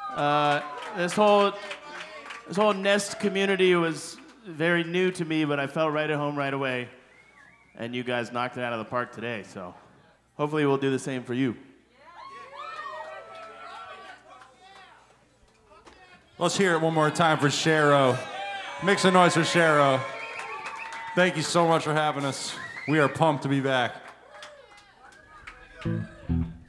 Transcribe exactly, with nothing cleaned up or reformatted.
Uh, this whole this whole Nest community was very new to me, but I felt right at home right away. And you guys knocked it out of the park today, so hopefully we'll do the same for you. Let's hear it one more time for Shero. Make some noise for Shero. Thank you so much for having us. We are pumped to be back.